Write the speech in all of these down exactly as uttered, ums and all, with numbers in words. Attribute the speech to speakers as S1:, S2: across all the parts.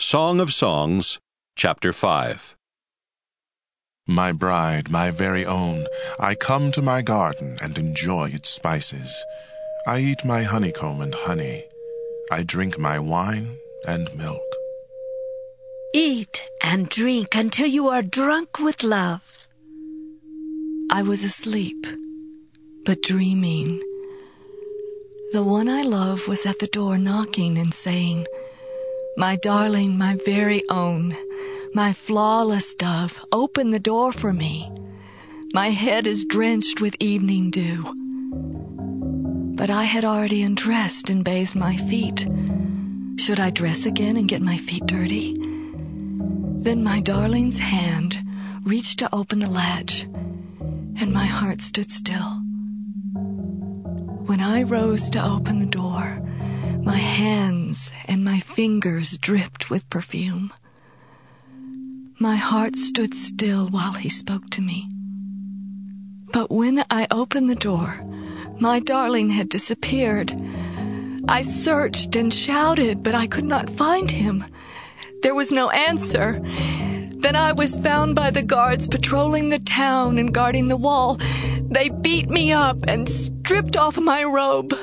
S1: Song of Songs, Chapter five.
S2: My bride, my very own, I come to my garden and enjoy its spices. I eat my honeycomb and honey. I drink my wine and milk.
S3: Eat and drink until you are drunk with love.
S4: I was asleep, but dreaming. The one I love was at the door knocking and saying, "My darling, my very own, my flawless dove, open the door for me. My head is drenched with evening dew." But I had already undressed and bathed my feet. Should I dress again and get my feet dirty? Then my darling's hand reached to open the latch, and my heart stood still. When I rose to open the door, my hands and my fingers dripped with perfume. My heart stood still while he spoke to me. But when I opened the door, my darling had disappeared. I searched and shouted, but I could not find him. There was no answer. Then I was found by the guards patrolling the town and guarding the wall. They beat me up and stripped off my robe.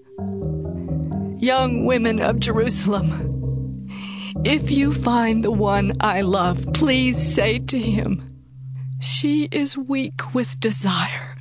S4: Young women of Jerusalem, if you find the one I love, please say to him, "She is weak with desire."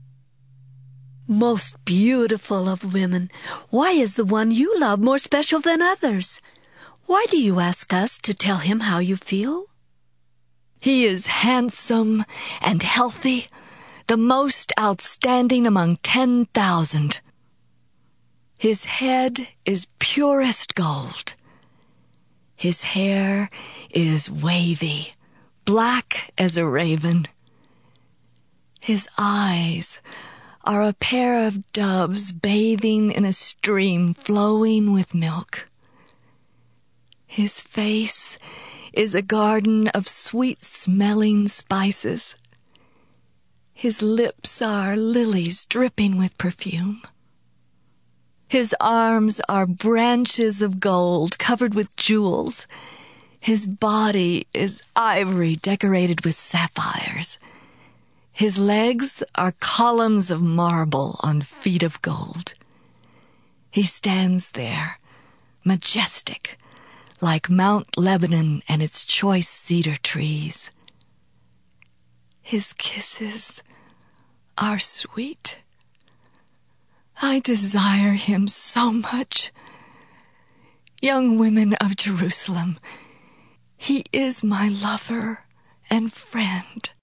S3: Most beautiful of women, why is the one you love more special than others? Why do you ask us to tell him how you feel?
S4: He is handsome and healthy, the most outstanding among ten thousand. His head is purest gold. His hair is wavy, black as a raven. His eyes are a pair of doves bathing in a stream flowing with milk. His face is a garden of sweet-smelling spices. His lips are lilies dripping with perfume. His arms are branches of gold covered with jewels. His body is ivory decorated with sapphires. His legs are columns of marble on feet of gold. He stands there, majestic, like Mount Lebanon and its choice cedar trees. His kisses are sweet. I desire him so much. Young women of Jerusalem, he is my lover and friend.